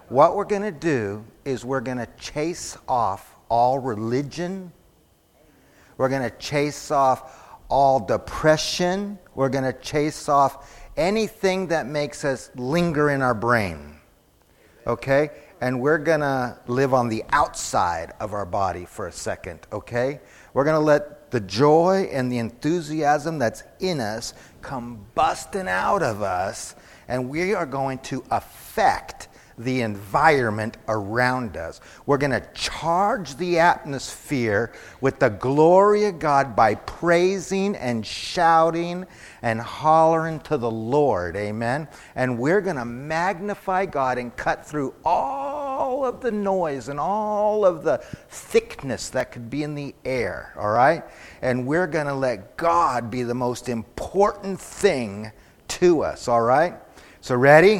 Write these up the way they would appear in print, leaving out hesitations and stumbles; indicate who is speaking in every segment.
Speaker 1: What we're going to do is we're going to chase off all religion. We're going to chase off all depression. We're going to chase off anything that makes us linger in our brain. Okay? And we're going to live on the outside of our body for a second. Okay? We're going to let the joy and the enthusiasm that's in us come busting out of us, and we are going to affect the environment around us. We're going to charge the atmosphere with the glory of God by praising and shouting and hollering to the Lord. Amen? And we're going to magnify God and cut through all of the noise and all of the thickness that could be in the air. All right? And we're going to let God be the most important thing to us. All right? So ready?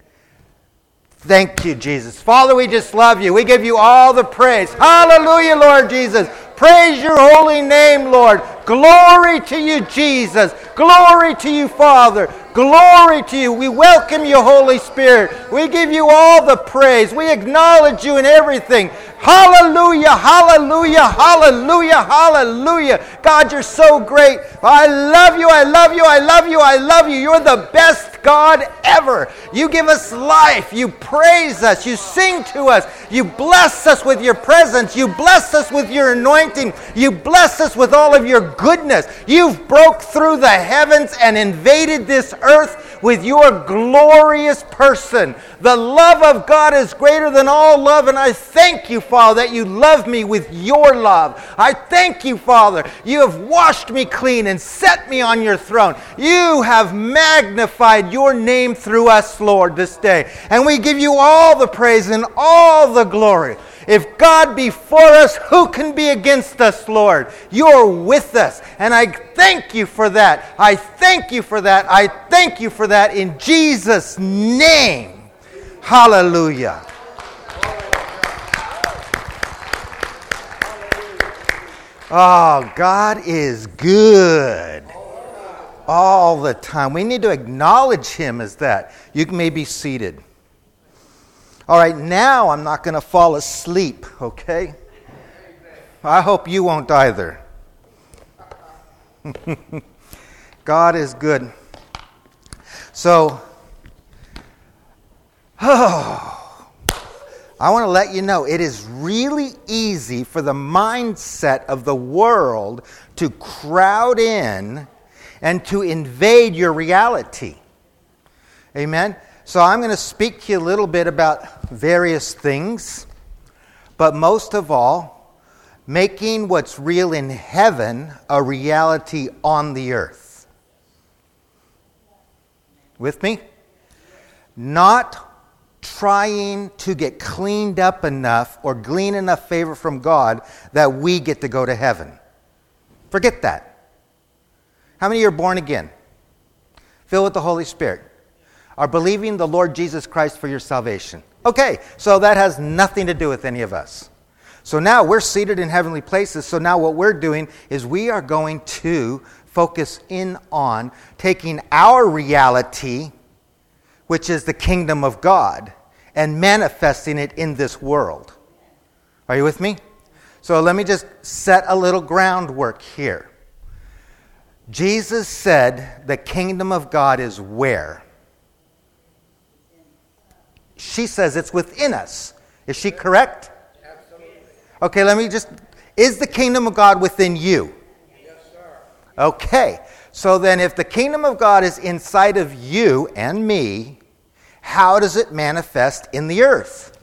Speaker 1: Thank you, Jesus. Father, we just love you. We give you all the praise. Hallelujah, Lord Jesus. Praise your holy name, Lord. Glory to you, Jesus. Glory to you, Father. Glory to you. We welcome you, Holy Spirit. We give you all the praise. We acknowledge you in everything. Hallelujah, hallelujah, hallelujah, hallelujah. God, you're so great. I love you, I love you, I love you, I love you. You're the best God ever. You give us life. You praise us. You sing to us. You bless us with your presence. You bless us with your anointing. You bless us with all of your goodness. You've broke through the heavens and invaded this earth with your glorious person. The love of God is greater than all love, and I thank you, Father, that you love me with your love. I thank you, Father, you have washed me clean and set me on your throne. You have magnified your name through us, Lord, this day. And we give you all the praise and all the glory. If God be for us, who can be against us, Lord? You're with us. And I thank you for that. I thank you for that. I thank you for that in Jesus' name. Hallelujah. Oh, God is good all the time. We need to acknowledge him as that. You may be seated. All right, now I'm not going to fall asleep, okay? I hope you won't either. God is good. So, I want to let you know, it is really easy for the mindset of the world to crowd in and to invade your reality. Amen? So I'm going to speak to you a little bit about various things, but most of all, making what's real in heaven a reality on the earth. With me? Not trying to get cleaned up enough or glean enough favor from God that we get to go to heaven. Forget that. How many are born again? Filled with the Holy Spirit? Are believing the Lord Jesus Christ for your salvation? Okay, so that has nothing to do with any of us. So now we're seated in heavenly places. So now what we're doing is we are going to focus in on taking our reality, which is the kingdom of God, and manifesting it in this world. Are you with me? So let me just set a little groundwork here. Jesus said the kingdom of God is where? She says it's within us. Is she correct?
Speaker 2: Absolutely.
Speaker 1: Okay, let me just... Is the kingdom of God within you?
Speaker 2: Yes, sir.
Speaker 1: Okay, so then if the kingdom of God is inside of you and me, how does it manifest in the earth?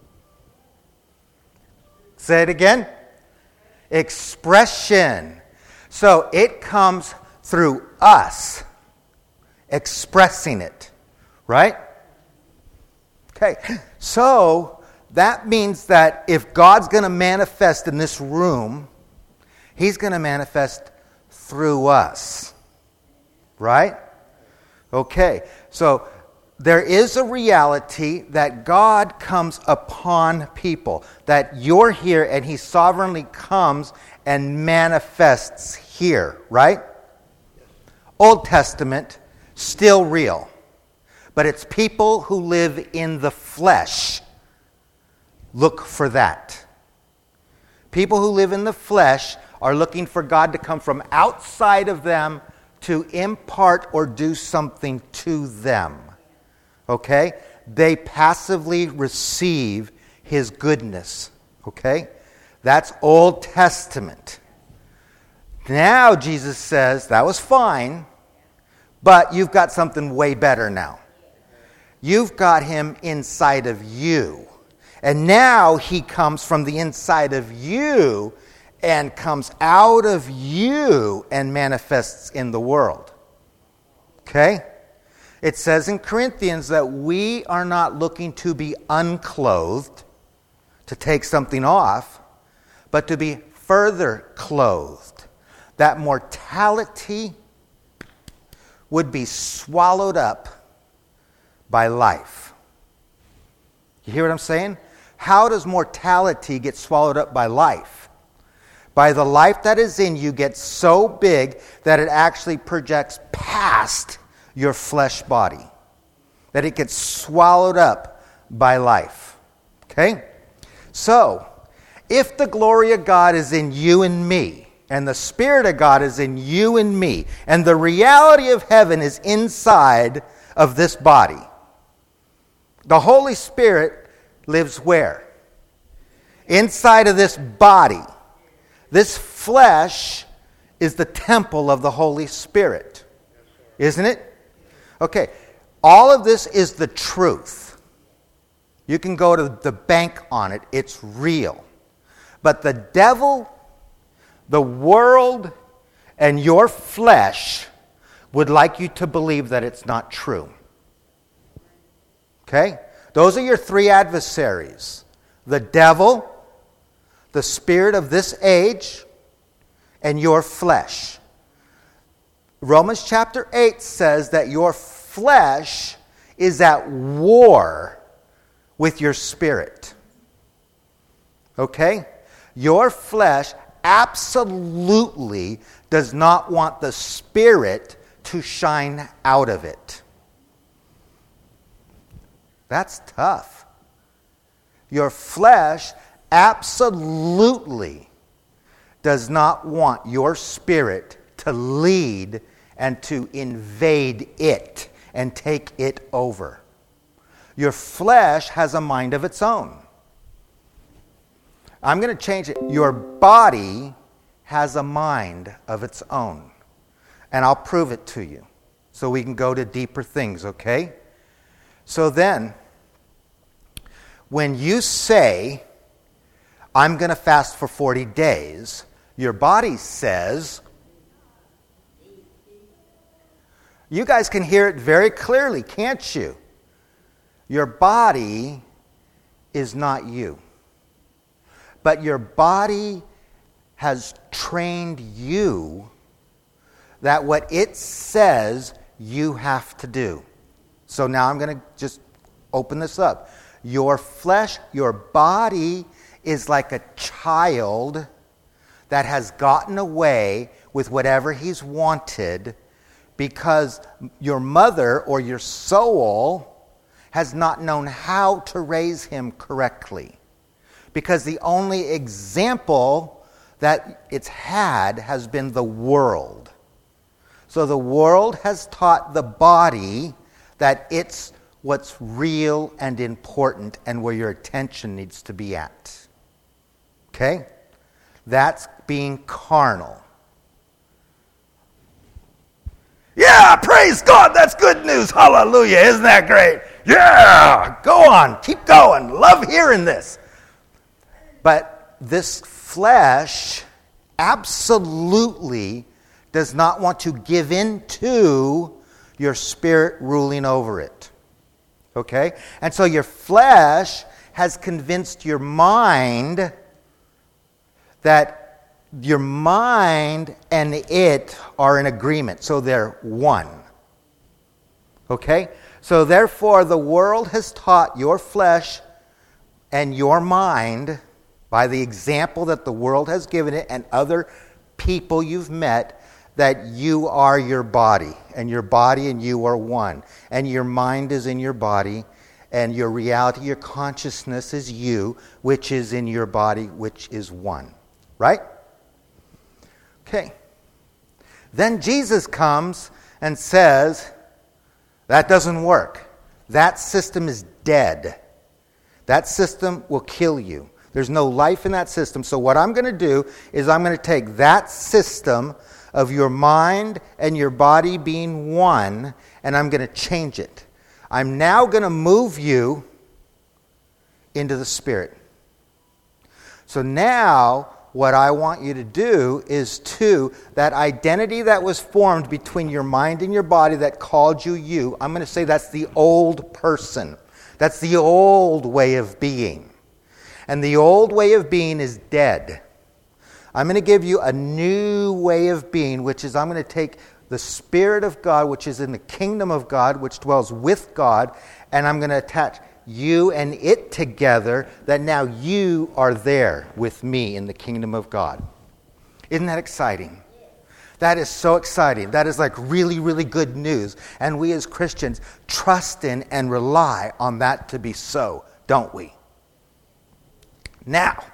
Speaker 1: Say it again. Expression. So it comes through us expressing it, right? Okay, so that means that if God's going to manifest in this room, he's going to manifest through us, right? Okay, so there is a reality that God comes upon people, that you're here and he sovereignly comes and manifests here, right? Old Testament, still real. But it's people who live in the flesh look for that. People who live in the flesh are looking for God to come from outside of them to impart or do something to them. Okay? They passively receive his goodness. Okay? That's Old Testament. Now Jesus says, that was fine, but you've got something way better now. You've got him inside of you. And now he comes from the inside of you and comes out of you and manifests in the world. Okay? It says in Corinthians that we are not looking to be unclothed, to take something off, but to be further clothed. That mortality would be swallowed up by life. You hear what I'm saying? How does mortality get swallowed up by life? By the life that is in you gets so big that it actually projects past your flesh body. That it gets swallowed up by life. Okay? So, if the glory of God is in you and me, and the Spirit of God is in you and me, and the reality of heaven is inside of this body, the Holy Spirit lives where? Inside of this body. This flesh is the temple of the Holy Spirit. Isn't it? Okay. All of this is the truth. You can go to the bank on it. It's real. But the devil, the world, and your flesh would like you to believe that it's not true. Okay? Those are your three adversaries. The devil, the spirit of this age, and your flesh. Romans chapter 8 says that your flesh is at war with your spirit. Okay? Your flesh absolutely does not want the Spirit to shine out of it. That's tough. Your flesh absolutely does not want your spirit to lead and to invade it and take it over. Your flesh has a mind of its own. I'm going to change it. Your body has a mind of its own. And I'll prove it to you so we can go to deeper things, okay? So then, when you say, I'm going to fast for 40 days, your body says, you guys can hear it very clearly, can't you? Your body is not you. But your body has trained you that what it says you have to do. So now I'm going to just open this up. Your flesh, your body is like a child that has gotten away with whatever he's wanted because your mother or your soul has not known how to raise him correctly. Because the only example that it's had has been the world. So the world has taught the body that it's what's real and important and where your attention needs to be at. Okay? That's being carnal. Yeah, praise God, that's good news. Hallelujah, isn't that great? Yeah, go on, keep going. Love hearing this. But this flesh absolutely does not want to give in to your spirit ruling over it. Okay? And so your flesh has convinced your mind that your mind and it are in agreement. So they're one. Okay? So therefore, the world has taught your flesh and your mind, by the example that the world has given it and other people you've met, that you are your body and you are one. And your mind is in your body And your reality, your consciousness is you, which is in your body, which is one. Right? Okay. Then Jesus comes and says, that doesn't work. That system is dead. That system will kill you. There's no life in that system. So what I'm going to do is I'm going to take that system of your mind and your body being one, and I'm going to change it. I'm now going to move you into the Spirit. So now what I want you to do is that identity that was formed between your mind and your body that called you you, I'm going to say that's the old person. That's the old way of being. And the old way of being is dead. I'm going to give you a new way of being, which is I'm going to take the Spirit of God, which is in the kingdom of God, which dwells with God, and I'm going to attach you and it together, that now you are there with me in the kingdom of God. Isn't that exciting? That is so exciting. That is like really, really good news. And we as Christians trust in and rely on that to be so, don't we? Now,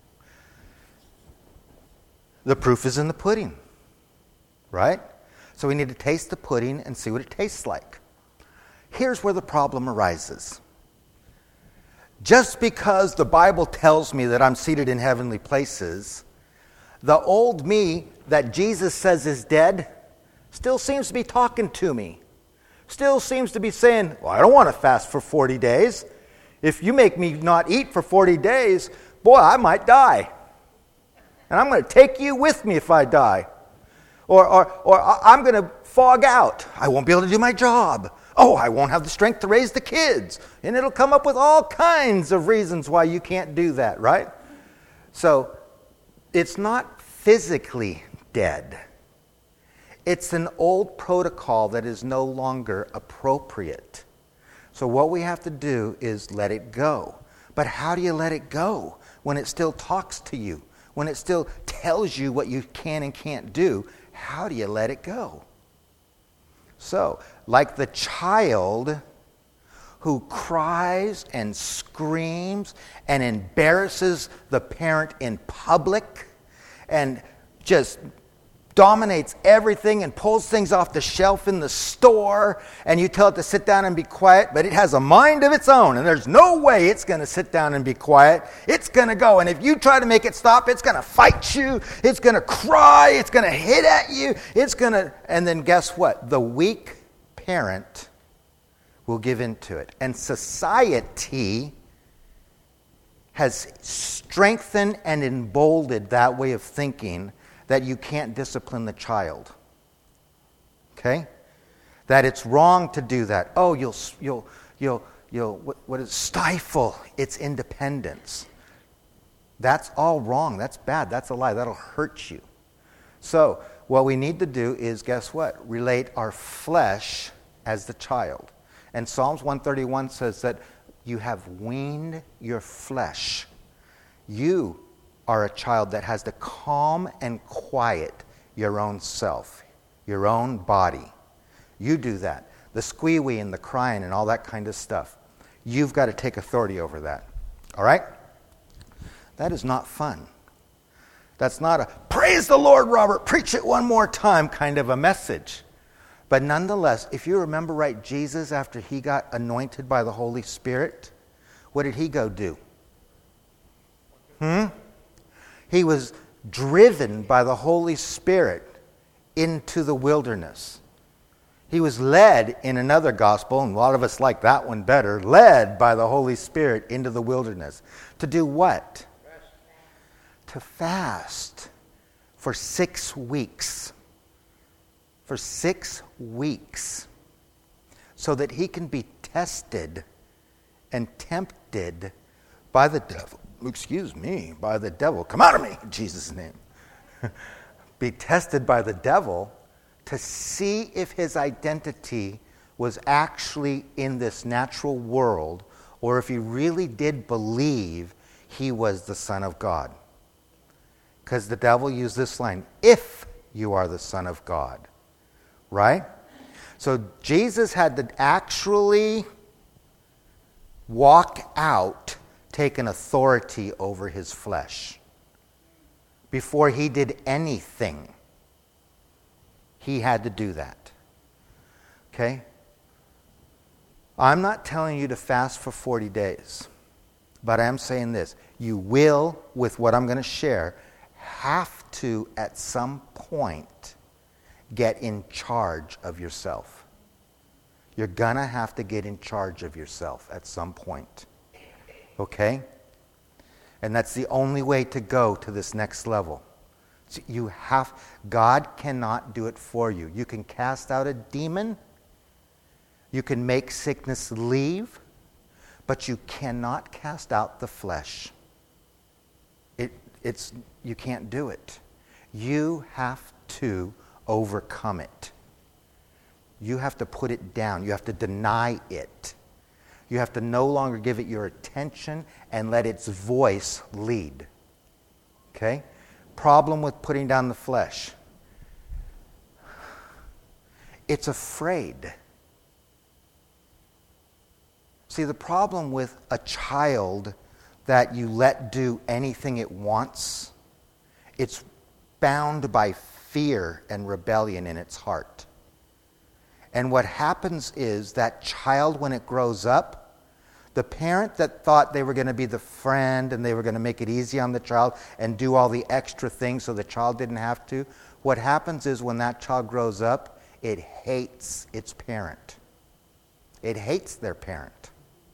Speaker 1: the proof is in the pudding, right? So we need to taste the pudding and see what it tastes like. Here's where the problem arises. Just because the Bible tells me that I'm seated in heavenly places, the old me that Jesus says is dead still seems to be talking to me. Still seems to be saying, well, I don't want to fast for 40 days. If you make me not eat for 40 days, boy, I might die. And I'm going to take you with me if I die. Or I'm going to fog out. I won't be able to do my job. Oh, I won't have the strength to raise the kids. And it'll come up with all kinds of reasons why you can't do that, right? So it's not physically dead. It's an old protocol that is no longer appropriate. So what we have to do is let it go. But how do you let it go when it still talks to you? When it still tells you what you can and can't do? How do you let it go? So, like the child who cries and screams and embarrasses the parent in public and just dominates everything and pulls things off the shelf in the store, and you tell it to sit down and be quiet, but it has a mind of its own, and there's no way it's going to sit down and be quiet. It's going to go, and if you try to make it stop, it's going to fight you, it's going to cry, it's going to hit at you, and then guess what? The weak parent will give in to it. And society has strengthened and emboldened that way of thinking, that you can't discipline the child. Okay? That it's wrong to do that. Oh, you'll stifle its independence. That's all wrong. That's bad. That's a lie. That'll hurt you. So, what we need to do is, guess what? Relate our flesh as the child. And Psalms 131 says that you have weaned your flesh. You are a child that has to calm and quiet your own self, your own body. You do that. The squee-wee and the crying and all that kind of stuff. You've got to take authority over that. All right? That is not fun. That's not a, praise the Lord, Robert, preach it one more time kind of a message. But nonetheless, if you remember right, Jesus, after he got anointed by the Holy Spirit, what did he go do? He was driven by the Holy Spirit into the wilderness. He was led in another gospel, and a lot of us like that one better, led by the Holy Spirit into the wilderness. To do what? To fast for 6 weeks. For 6 weeks. So that he can be tested and tempted by the devil. By the devil. Come out of me, in Jesus' name. Be tested by the devil to see if his identity was actually in this natural world, or if he really did believe he was the Son of God. Because the devil used this line, if you are the Son of God. Right? So Jesus had to actually walk out taking authority over his flesh. Before he did anything, he had to do that. Okay? I'm not telling you to fast for 40 days, but I am saying this. You will, with what I'm going to share, have to, at some point, get in charge of yourself. You're going to have to get in charge of yourself at some point. Okay? And that's the only way to go to this next level. So God cannot do it for you. You can cast out a demon. You can make sickness leave. But you cannot cast out the flesh. You can't do it. You have to overcome it. You have to put it down. You have to deny it. You have to no longer give it your attention and let its voice lead. Okay? Problem with putting down the flesh. It's afraid. See, the problem with a child that you let do anything it wants, it's bound by fear and rebellion in its heart. And what happens is that child, when it grows up, the parent that thought they were going to be the friend and they were going to make it easy on the child and do all the extra things so the child didn't have to, what happens is when that child grows up, it hates its parent. It hates their parent.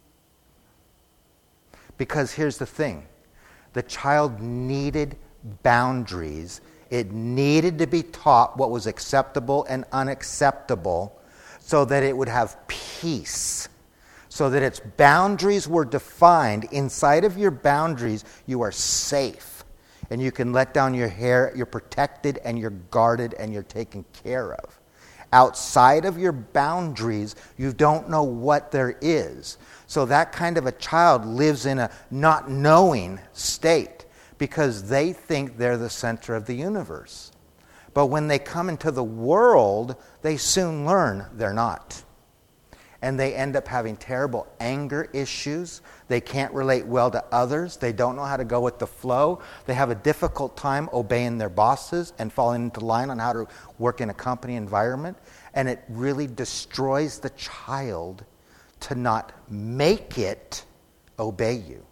Speaker 1: Because here's the thing. The child needed boundaries. It needed to be taught what was acceptable and unacceptable so that it would have peace. So that its boundaries were defined. Inside of your boundaries, you are safe. And you can let down your hair. You're protected and you're guarded and you're taken care of. Outside of your boundaries, you don't know what there is. So that kind of a child lives in a not knowing state because they think they're the center of the universe. But when they come into the world, they soon learn they're not. And they end up having terrible anger issues. They can't relate well to others. They don't know how to go with the flow. They have a difficult time obeying their bosses and falling into line on how to work in a company environment. And it really destroys the child to not make it obey you.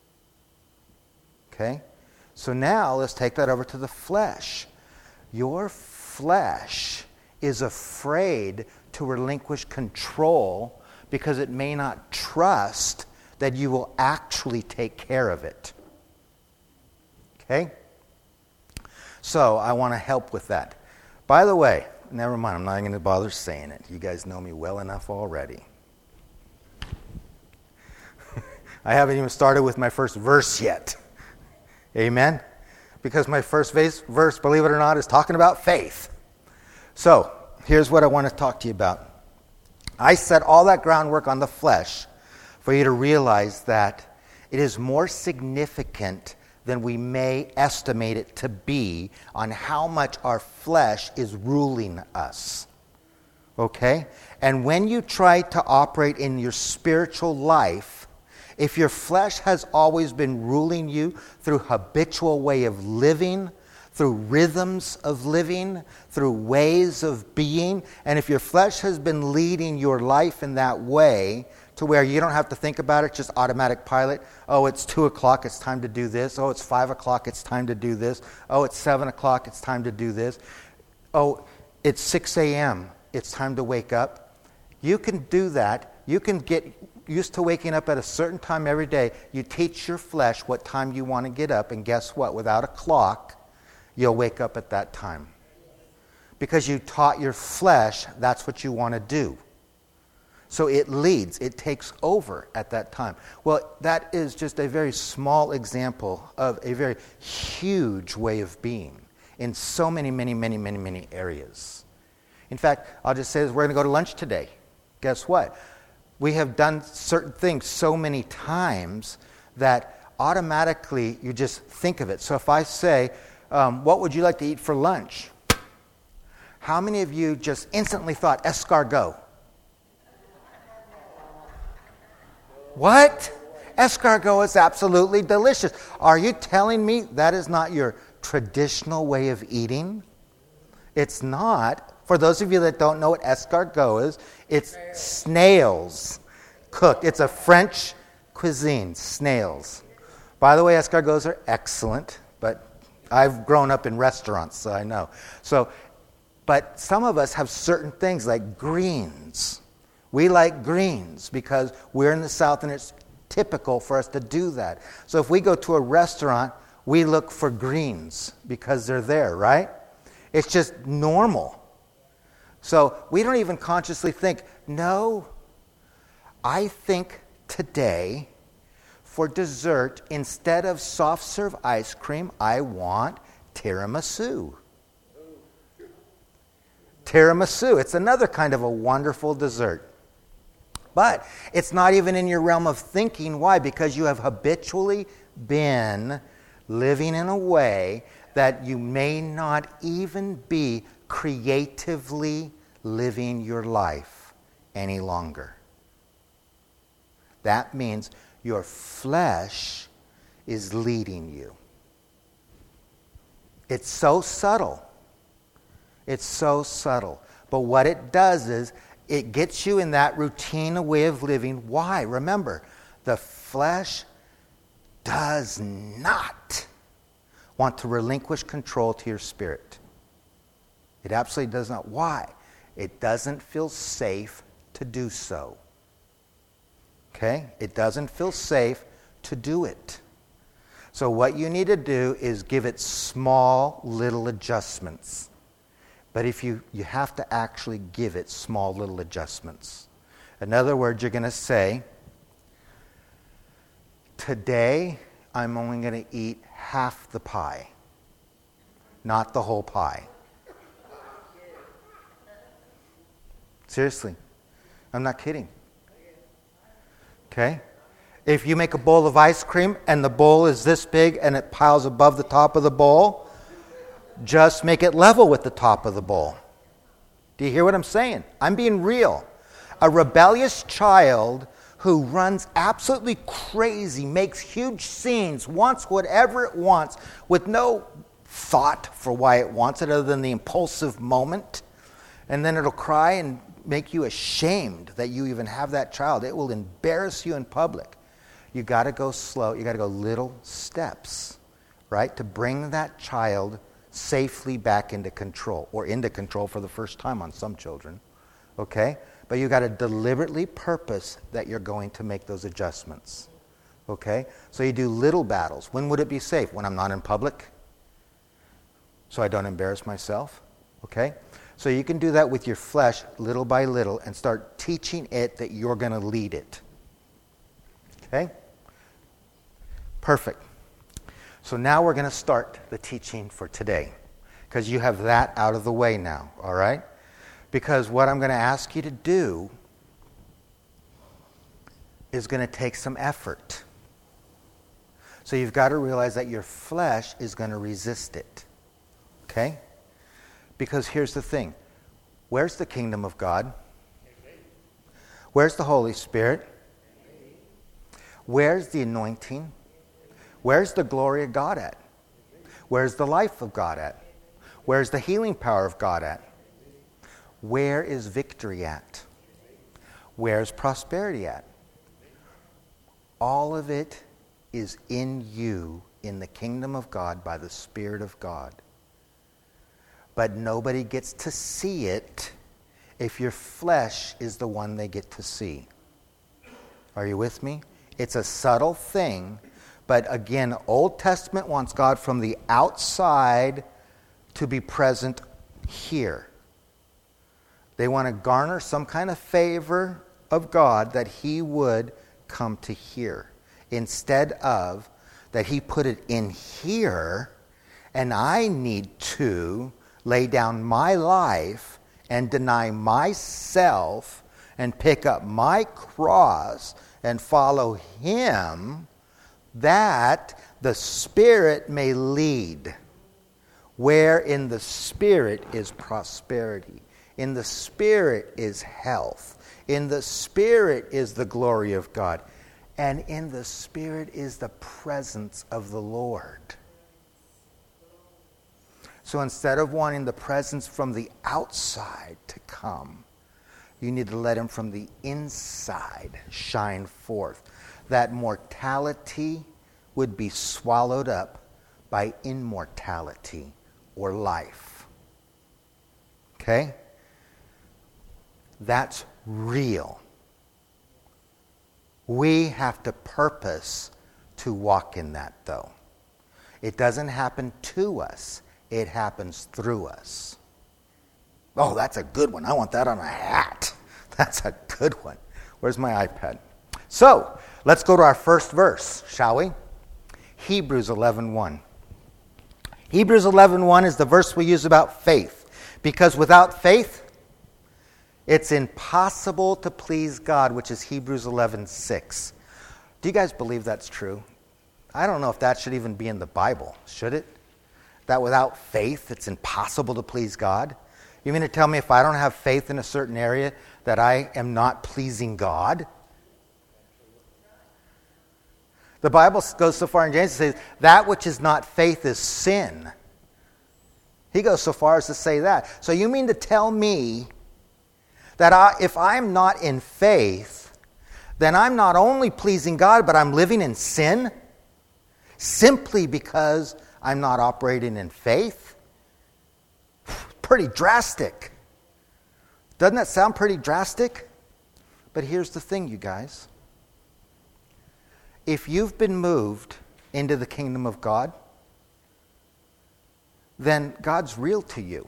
Speaker 1: Okay? So now let's take that over to the flesh. Your flesh is afraid to relinquish control because it may not trust that you will actually take care of it. Okay? So I want to help with that. By the way, never mind, I'm not even going to bother saying it. You guys know me well enough already. I haven't even started with my first verse yet. Amen? Because my first verse, believe it or not, is talking about faith. So, here's what I want to talk to you about. I set all that groundwork on the flesh for you to realize that it is more significant than we may estimate it to be on how much our flesh is ruling us. Okay? And when you try to operate in your spiritual life, if your flesh has always been ruling you through habitual way of living, through rhythms of living, through ways of being, and if your flesh has been leading your life in that way to where you don't have to think about it, just automatic pilot, oh, it's 2 o'clock, it's time to do this. Oh, it's 5 o'clock, it's time to do this. Oh, it's 7 o'clock, it's time to do this. Oh, it's 6 a.m., it's time to wake up. You can do that. You can get used to waking up at a certain time every day. You teach your flesh what time you want to get up, and guess what? Without a clock, you'll wake up at that time. Because you taught your flesh that's what you want to do. So it leads, it takes over at that time. Well, that is just a very small example of a very huge way of being in so many areas. In fact, I'll just say this, we're going to go to lunch today. Guess what? We have done certain things so many times that automatically you just think of it. So if I say, what would you like to eat for lunch? How many of you just instantly thought escargot? What? Escargot is absolutely delicious. Are you telling me that is not your traditional way of eating? It's not. For those of you that don't know what escargot is, it's snails cooked. It's a French cuisine, snails. By the way, escargots are excellent, but I've grown up in restaurants, so I know. But some of us have certain things like greens. We like greens because we're in the South and it's typical for us to do that. So if we go to a restaurant, we look for greens because they're there, right? It's just normal. So we don't even consciously think, no, I think today for dessert, instead of soft serve ice cream, I want tiramisu. Tiramisu, it's another kind of a wonderful dessert. But it's not even in your realm of thinking. Why? Because you have habitually been living in a way that you may not even be creatively living your life any longer. That means your flesh is leading you. It's so subtle. It's so subtle. But what it does is it gets you in that routine way of living. Why? Remember, the flesh does not want to relinquish control to your spirit. It absolutely does not. Why? It doesn't feel safe to do so. Okay? It doesn't feel safe to do it. So what you need to do is give it small little adjustments. But if you have to actually give it small little adjustments. In other words, you're going to say, today I'm only going to eat half the pie, not the whole pie. Seriously, I'm not kidding. Okay? If you make a bowl of ice cream and the bowl is this big and it piles above the top of the bowl, just make it level with the top of the bowl. Do you hear what I'm saying? I'm being real. A rebellious child who runs absolutely crazy, makes huge scenes, wants whatever it wants with no thought for why it wants it other than the impulsive moment, and then it'll cry and make you ashamed that you even have that child. It will embarrass you in public. You got to go slow. You got to go little steps, right, to bring that child safely back into control, or into control for the first time on some children, okay? But you got to deliberately purpose that you're going to make those adjustments, okay? So you do little battles. When would it be safe? When I'm not in public, so I don't embarrass myself, okay? So you can do that with your flesh little by little and start teaching it that you're going to lead it, okay? Perfect. So now we're going to start the teaching for today, because you have that out of the way now, all right? Because what I'm going to ask you to do is going to take some effort. So you've got to realize that your flesh is going to resist it, okay? Because here's the thing. Where's the kingdom of God? Where's the Holy Spirit? Where's the anointing? Where's the glory of God at? Where's the life of God at? Where's the healing power of God at? Where is victory at? Where's prosperity at? All of it is in you, in the kingdom of God, by the Spirit of God. But nobody gets to see it if your flesh is the one they get to see. Are you with me? It's a subtle thing. But again, Old Testament wants God from the outside to be present here. They want to garner some kind of favor of God that he would come to here, instead of that he put it in here and I need to lay down my life and deny myself and pick up my cross and follow him, that the Spirit may lead. Where in the Spirit is prosperity. In the Spirit is health. In the Spirit is the glory of God. And in the Spirit is the presence of the Lord. So instead of wanting the presence from the outside to come, you need to let him from the inside shine forth. That mortality would be swallowed up by immortality or life. Okay? That's real. We have to purpose to walk in that, though. It doesn't happen to us. It happens through us. Oh, that's a good one. I want that on a hat. That's a good one. Where's my iPad? So, let's go to our first verse, shall we? Hebrews 11:1. Hebrews 11:1 is the verse we use about faith. Because without faith, it's impossible to please God, which is Hebrews 11:6. Do you guys believe that's true? I don't know if that should even be in the Bible. Should it? That without faith, it's impossible to please God? You mean to tell me if I don't have faith in a certain area that I am not pleasing God? The Bible goes so far in James to say that which is not faith is sin. He goes so far as to say that. So you mean to tell me that if I'm not in faith, then I'm not only pleasing God, but I'm living in sin? Simply because I'm not operating in faith? Pretty drastic. Doesn't that sound pretty drastic? But here's the thing, you guys. If you've been moved into the kingdom of God, then God's real to you.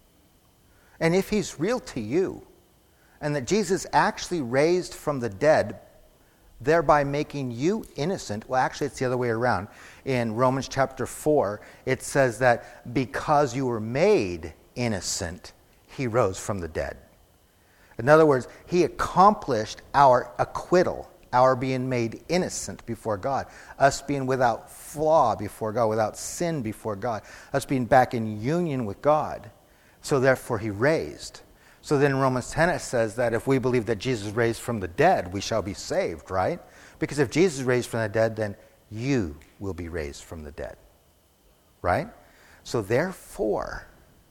Speaker 1: And if he's real to you, and that Jesus actually raised from the dead, thereby making you innocent. Well, actually, it's the other way around. In Romans chapter 4, it says that because you were made innocent, he rose from the dead. In other words, he accomplished our acquittal, our being made innocent before God, us being without flaw before God, without sin before God, us being back in union with God. So therefore, he raised. So then in Romans 10 it says that if we believe that Jesus raised from the dead, we shall be saved, right? Because if Jesus raised from the dead, then you will be raised from the dead, right? So therefore,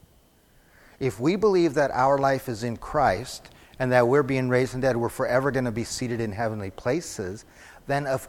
Speaker 1: if we believe that our life is in Christ and that we're being raised from the dead, we're forever going to be seated in heavenly places, then of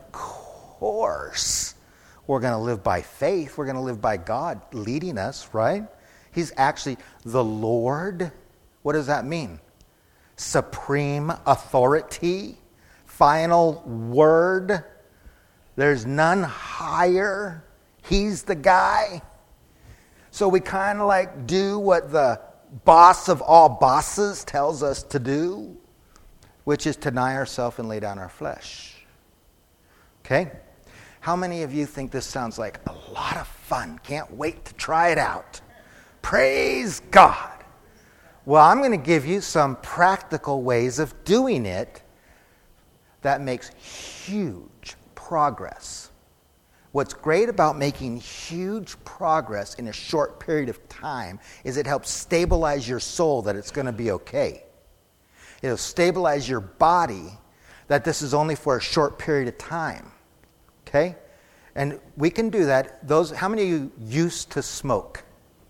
Speaker 1: course we're going to live by faith. We're going to live by God leading us, right? He's actually the Lord. What does that mean? Supreme authority, final word. There's none higher. He's the guy. So we kind of like do what the boss of all bosses tells us to do, which is to deny ourselves and lay down our flesh. Okay? How many of you think this sounds like a lot of fun? Can't wait to try it out. Praise God. Well, I'm going to give you some practical ways of doing it that makes huge progress. What's great about making huge progress in a short period of time is it helps stabilize your soul that it's going to be okay. It'll stabilize your body that this is only for a short period of time. Okay? And we can do that. How many of you used to smoke?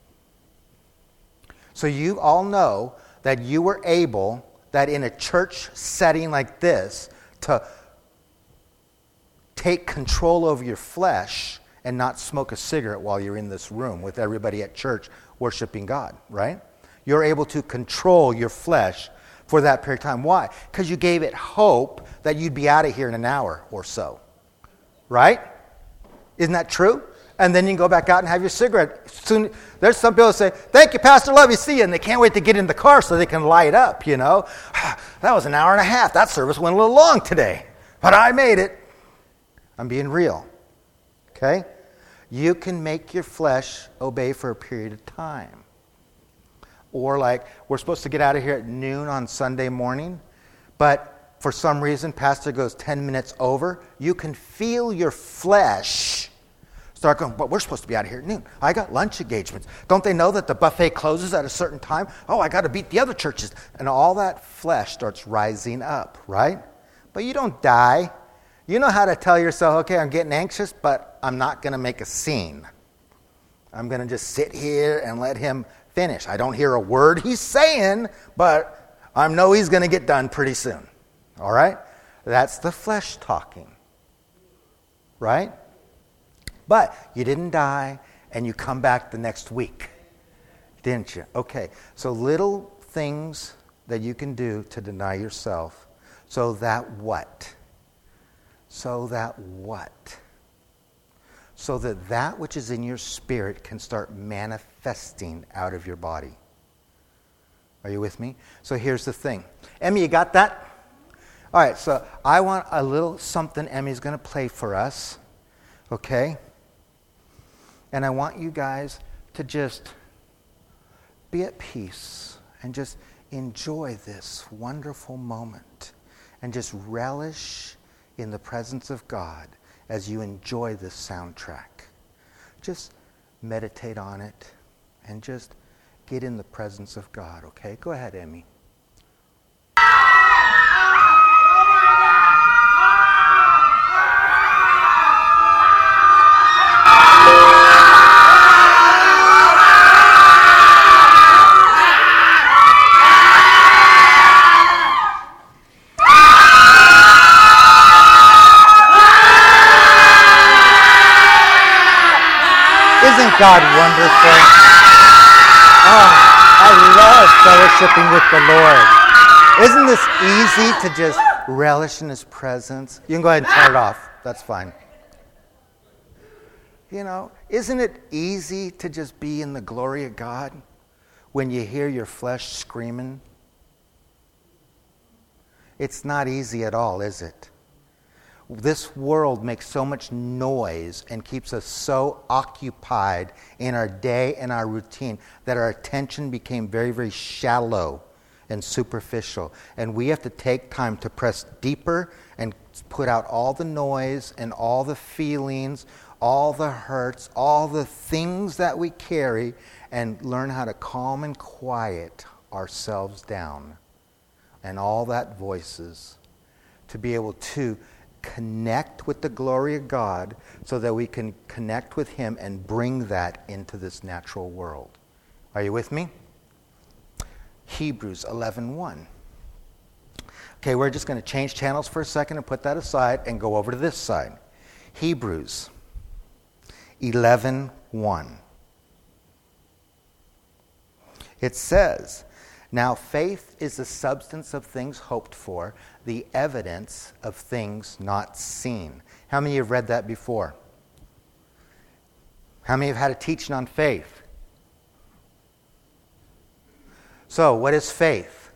Speaker 1: So you all know that you were able, that in a church setting like this, to take control over your flesh and not smoke a cigarette while you're in this room with everybody at church worshiping God, right? You're able to control your flesh for that period of time. Why? Because you gave it hope that you'd be out of here in an hour or so, right? Isn't that true? And then you can go back out and have your cigarette. Soon, there's some people who say, thank you, Pastor, love you, see you. And they can't wait to get in the car so they can light up, you know. That was an hour and a half. That service went a little long today. But I made it. I'm being real. Okay? You can make your flesh obey for a period of time. Or like, we're supposed to get out of here at noon on Sunday morning, but for some reason, Pastor goes 10 minutes over. You can feel your flesh start going, but we're supposed to be out of here at noon. I got lunch engagements. Don't they know that the buffet closes at a certain time? Oh, I got to beat the other churches. And all that flesh starts rising up, right? But you don't die. You know how to tell yourself, okay, I'm getting anxious, but I'm not going to make a scene. I'm going to just sit here and let him finish. I don't hear a word he's saying, but I know he's going to get done pretty soon. All right? That's the flesh talking. Right? But you didn't die, and you come back the next week. Didn't you? Okay. So little things that you can do to deny yourself so that what? So that what? So that that which is in your spirit can start manifesting out of your body. Are you with me? So here's the thing. Emmy, you got that? All right, so I want a little something Emmy's going to play for us. Okay? And I want you guys to just be at peace and just enjoy this wonderful moment and just relish in the presence of God as you enjoy this soundtrack. Just meditate on it and just get in the presence of God, okay? Go ahead, Emmy. Isn't God wonderful? Oh, I love fellowshipping with the Lord. Isn't this easy to just relish in His presence? You can go ahead and turn it off. That's fine. You know, isn't it easy to just be in the glory of God when you hear your flesh screaming? It's not easy at all, is it? This world makes so much noise and keeps us so occupied in our day and our routine that our attention became very, very shallow and superficial. And we have to take time to press deeper and put out all the noise and all the feelings, all the hurts, all the things that we carry, and learn how to calm and quiet ourselves down and all that voices to be able to connect with the glory of God so that we can connect with Him and bring that into this natural world. Are you with me? Hebrews 11:1. Okay, we're just going to change channels for a second and put that aside and go over to this side. Hebrews 11:1. It says, "Now faith is the substance of things hoped for, the evidence of things not seen." How many have read that before? How many have had a teaching on faith? So, what is faith?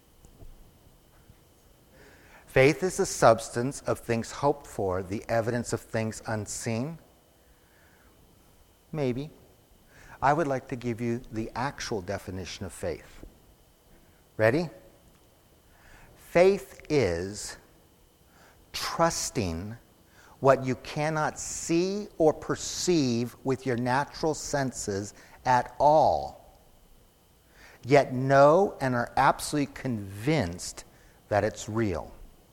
Speaker 1: Faith is the substance of things hoped for, the evidence of things unseen. Maybe. I would like to give you the actual definition of faith. Ready? Faith is trusting what you cannot see or perceive with your natural senses at all, yet know and are absolutely convinced that it's real.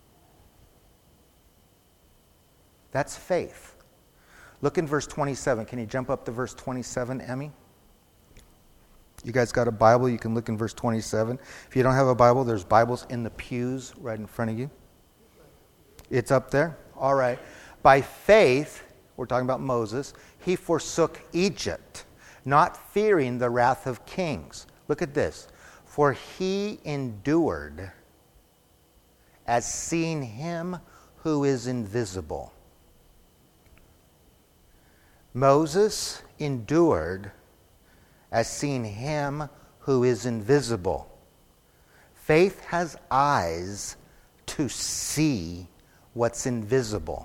Speaker 1: That's faith. Look in verse 27. Can you jump up to verse 27, Emmy? You guys got a Bible? You can look in verse 27. If you don't have a Bible, there's Bibles in the pews right in front of you. It's up there? All right. By faith, we're talking about Moses, he forsook Egypt, not fearing the wrath of kings. Look at this. For he endured as seeing him who is invisible. Moses endured as seeing him who is invisible. Faith has eyes to see what's invisible.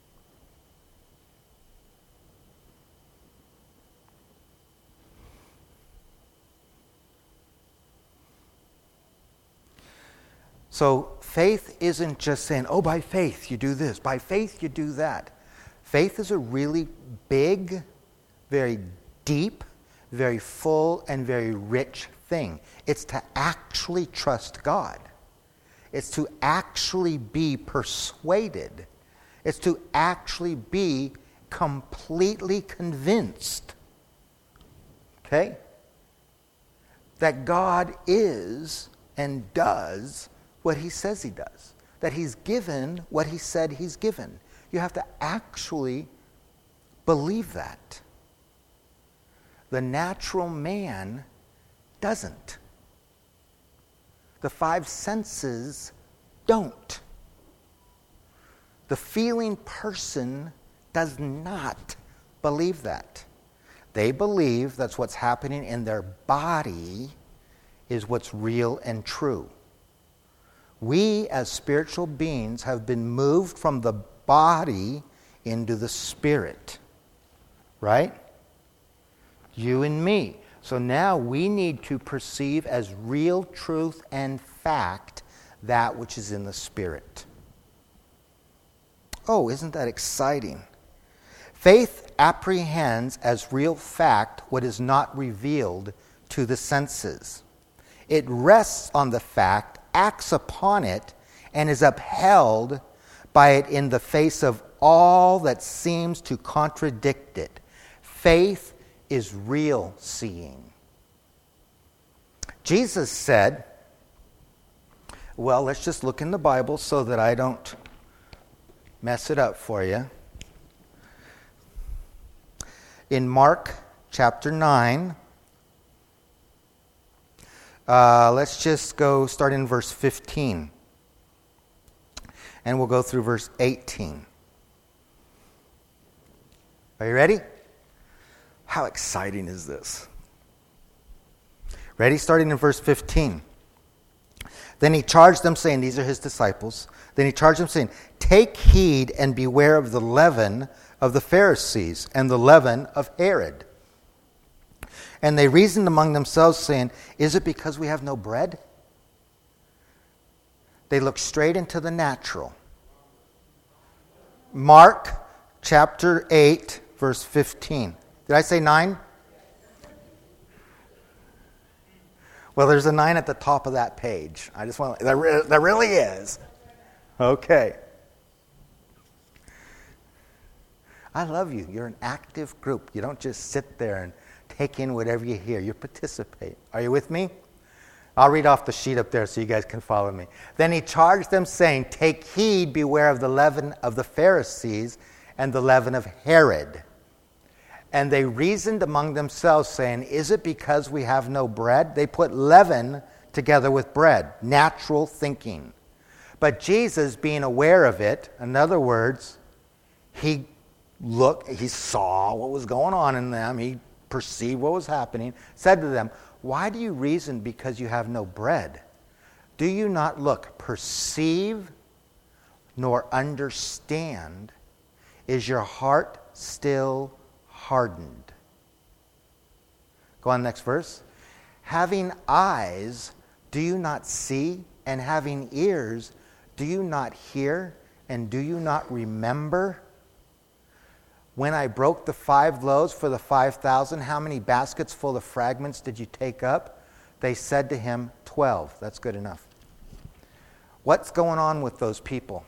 Speaker 1: So faith isn't just saying, oh, by faith you do this, by faith you do that. Faith is a really big, very deep, very full, and very rich thing. It's to actually trust God. It's to actually be persuaded It's to actually be completely convinced, okay, that God is and does what he says he does, that he's given what he said he's given. You have to actually believe that. The natural man doesn't. The five senses don't. The feeling person does not believe that. They believe that's what's happening in their body is what's real and true. We, as spiritual beings, have been moved from the body into the spirit. Right? You and me. So now we need to perceive as real truth and fact that which is in the spirit. Oh, isn't that exciting? Faith apprehends as real fact what is not revealed to the senses. It rests on the fact, acts upon it, and is upheld by it in the face of all that seems to contradict it. Faith is real seeing. Jesus said, well, let's just look in the Bible so that I don't mess it up for you. In Mark chapter 9, let's just go start in verse 15. And we'll go through verse 18. Are you ready? How exciting is this? Ready? Starting in verse 15. Then he charged them, saying, these are his disciples. Then he charged them, saying, take heed and beware of the leaven of the Pharisees and the leaven of Herod. And they reasoned among themselves, saying, is it because we have no bread? They looked straight into the natural. Mark chapter 8, verse 15. Did I say 9? Well, there's a 9 at the top of that page. I just want there really is. Okay. I love you. You're an active group. You don't just sit there and take in whatever you hear. You participate. Are you with me? I'll read off the sheet up there so you guys can follow me. Then he charged them, saying, take heed, beware of the leaven of the Pharisees and the leaven of Herod. And they reasoned among themselves, saying, is it because we have no bread? They put leaven together with bread, natural thinking. But Jesus, being aware of it, in other words, he saw what was going on in them, he perceived what was happening, said to them, why do you reason because you have no bread? Do you not perceive, nor understand? Is your heart still hardened? Go on, next verse. Having eyes, do you not see? And having ears, do you not hear? And do you not remember? When I broke the 5 loaves for the 5,000, how many baskets full of fragments did you take up? They said to him, 12. That's good enough. What's going on with those people?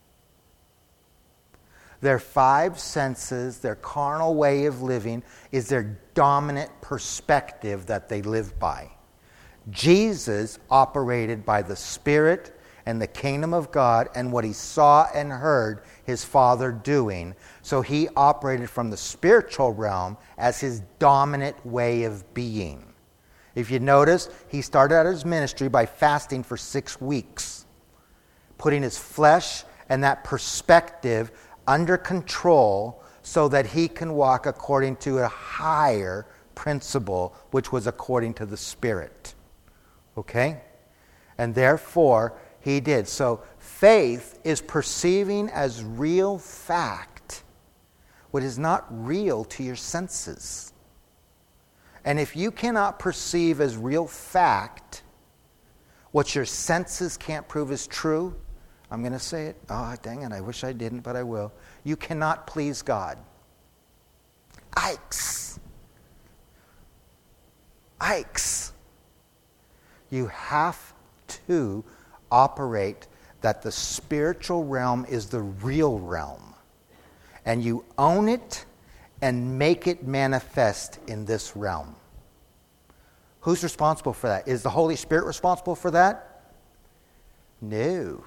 Speaker 1: Their 5 senses, their carnal way of living, is their dominant perspective that they live by. Jesus operated by the Spirit and the kingdom of God and what he saw and heard his Father doing. So he operated from the spiritual realm as his dominant way of being. If you notice, he started out his ministry by fasting for 6 weeks, putting his flesh and that perspective under control so that he can walk according to a higher principle, which was according to the Spirit. Okay? And therefore, he did. So faith is perceiving as real fact what is not real to your senses. And if you cannot perceive as real fact what your senses can't prove is true, I'm going to say it. Oh, dang it, I wish I didn't, but I will. You cannot please God. Yikes. You have to operate that the spiritual realm is the real realm. And you own it and make it manifest in this realm. Who's responsible for that? Is the Holy Spirit responsible for that? No.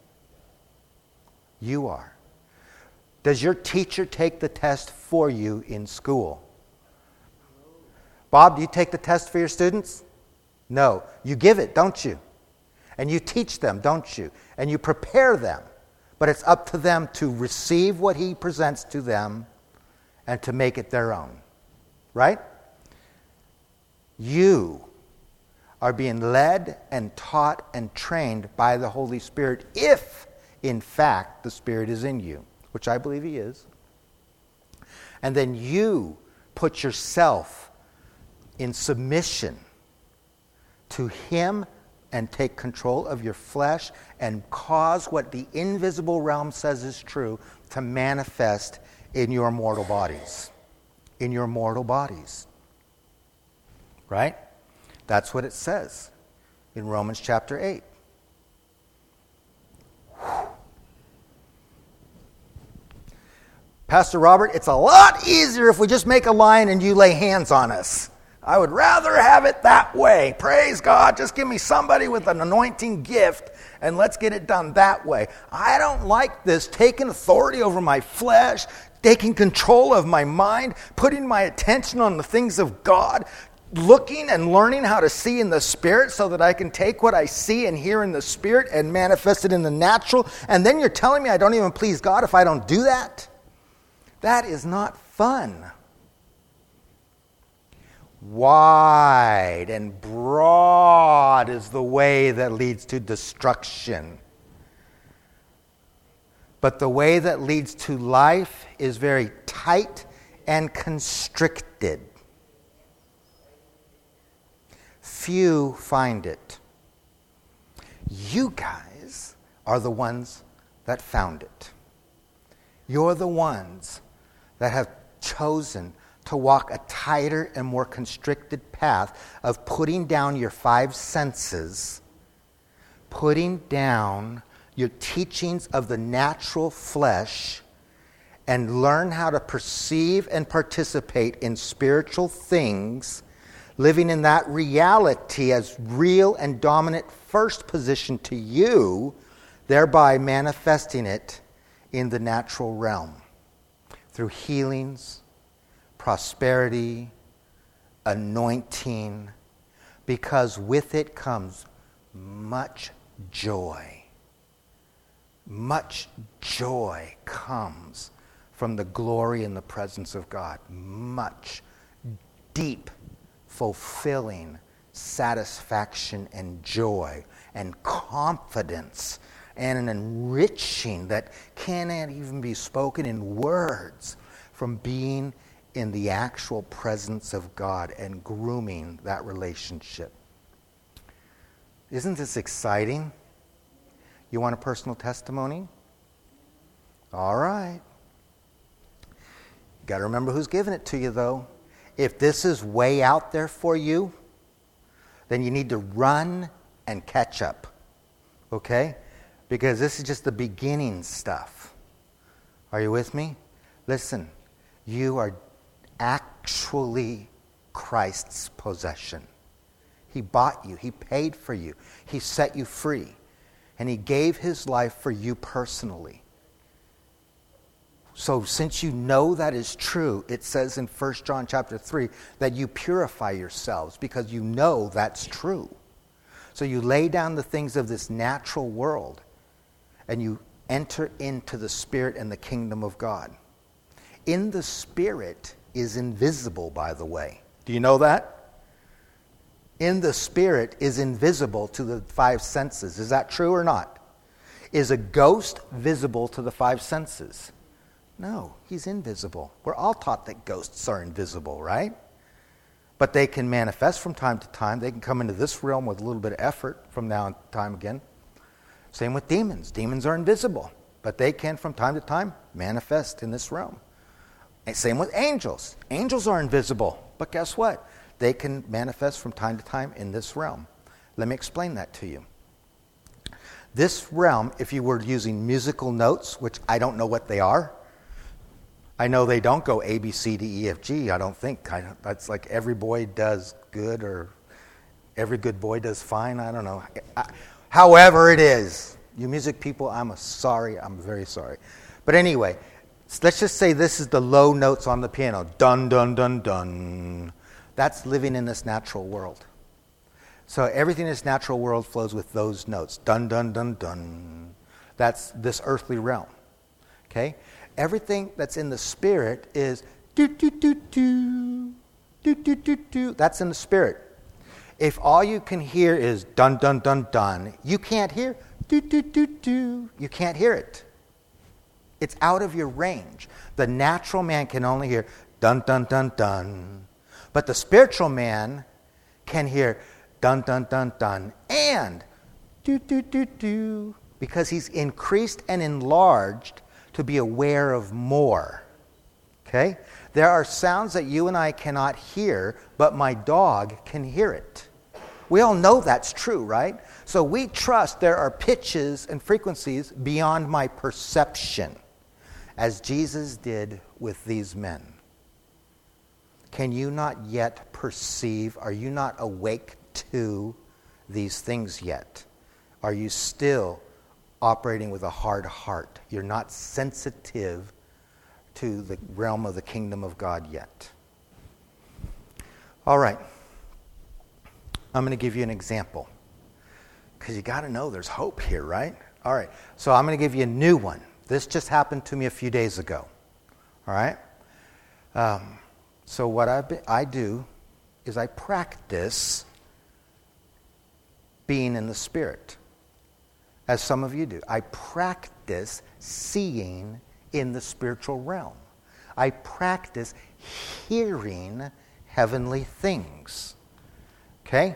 Speaker 1: You are. Does your teacher take the test for you in school? Bob, do you take the test for your students? No. You give it, don't you? And you teach them, don't you? And you prepare them. But it's up to them to receive what he presents to them and to make it their own. Right? You are being led and taught and trained by the Holy Spirit if, in fact, the Spirit is in you, which I believe he is. And then you put yourself in submission to him and take control of your flesh and cause what the invisible realm says is true to manifest in your mortal bodies. In your mortal bodies. Right? That's what it says in Romans chapter 8. Pastor Robert, it's a lot easier if we just make a line and you lay hands on us. I would rather have it that way. Praise God. Just give me somebody with an anointing gift and let's get it done that way. I don't like this taking authority over my flesh, taking control of my mind, putting my attention on the things of God, looking and learning how to see in the Spirit so that I can take what I see and hear in the Spirit and manifest it in the natural. And then you're telling me I don't even please God if I don't do that? That is not fun. Wide and broad is the way that leads to destruction. But the way that leads to life is very tight and constricted. Few find it. You guys are the ones that found it. You're the ones that have chosen to walk a tighter and more constricted path of putting down your five senses, putting down your teachings of the natural flesh, and learn how to perceive and participate in spiritual things, living in that reality as real and dominant first position to you, thereby manifesting it in the natural realm through healings, prosperity, anointing, because with it comes much joy. Much joy comes from the glory and the presence of God. Much deep, fulfilling satisfaction and joy and confidence and an enriching that cannot even be spoken in words from being in the actual presence of God and grooming that relationship. Isn't this exciting? You want a personal testimony? All right. Got to remember who's giving it to you, though. If this is way out there for you, then you need to run and catch up. Okay? Because this is just the beginning stuff. Are you with me? Listen, you are actually Christ's possession. He bought you. He paid for you. He set you free. And he gave his life for you personally. So since you know that is true, it says in 1 John chapter 3 that you purify yourselves because you know that's true. So you lay down the things of this natural world and you enter into the Spirit and the kingdom of God. In the Spirit is invisible, by the way. Do you know that? In the Spirit is invisible to the five senses. Is that true or not? Is a ghost visible to the five senses? No, he's invisible. We're all taught that ghosts are invisible, right? But they can manifest from time to time. They can come into this realm with a little bit of effort from now and time again. Same with demons. Demons are invisible, but they can from time to time manifest in this realm. And same with angels. Angels are invisible, but guess what? They can manifest from time to time in this realm. Let me explain that to you. This realm, if you were using musical notes, which I don't know what they are, I know they don't go A, B, C, D, E, F, G, I don't think. That's like every boy does good or every good boy does fine. I don't know. However it is. You music people, I'm very sorry. But anyway, let's just say this is the low notes on the piano. Dun, dun, dun, dun. That's living in this natural world. So everything in this natural world flows with those notes. Dun, dun, dun, dun. That's this earthly realm. Okay? Everything that's in the spirit is do, do, do, do, do, do, do, do. That's in the spirit. If all you can hear is dun, dun, dun, dun, you can't hear do, do, do, do. You can't hear it. It's out of your range. The natural man can only hear dun, dun, dun, dun. But the spiritual man can hear dun, dun, dun, dun, and do, do, do, do, because he's increased and enlarged to be aware of more. Okay? There are sounds that you and I cannot hear, but my dog can hear it. We all know that's true, right? So we trust there are pitches and frequencies beyond my perception, as Jesus did with these men. Can you not yet perceive? Are you not awake to these things yet? Are you still operating with a hard heart? You're not sensitive to the realm of the kingdom of God yet. All right. I'm going to give you an example. Because you got to know there's hope here, right? All right. So I'm going to give you a new one. This just happened to me a few days ago. All right? So what I do is I practice being in the Spirit, as some of you do. I practice seeing in the spiritual realm. I practice hearing heavenly things. Okay?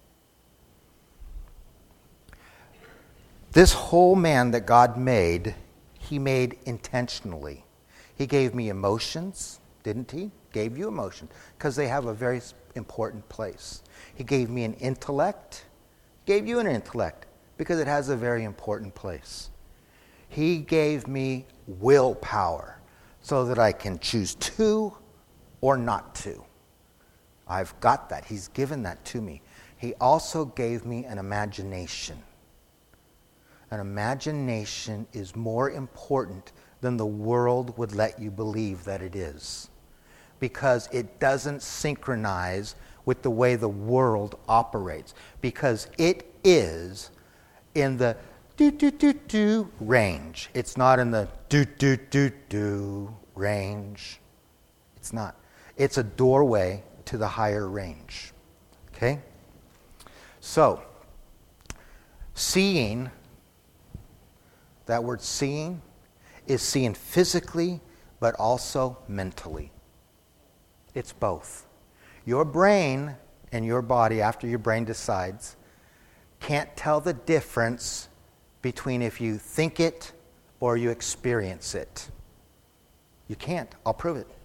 Speaker 1: This whole man that God made, he made intentionally. He gave me emotions, didn't he? Gave you emotions, because they have a very important place. He gave me an intellect, gave you an intellect, because it has a very important place. He gave me willpower, so that I can choose to or not to. I've got that. He's given that to me. He also gave me an imagination. An imagination is more important than the world would let you believe that it is, because it doesn't synchronize with the way the world operates, because it is in the do-do-do-do range. It's not in the do-do-do-do range. It's not. It's a doorway to the higher range. Okay? So, seeing, that word seeing, is seeing physically, but also mentally. It's both. Your brain and your body, after your brain decides, can't tell the difference between if you think it or you experience it. You can't. I'll prove it.